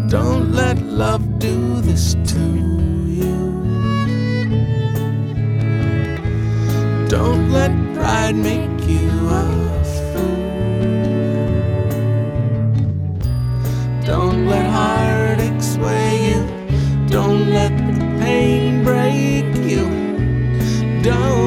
Don't let love do this to you. Don't let pride make you a fool. Don't let heartache sway you. Don't let the pain break you. Don't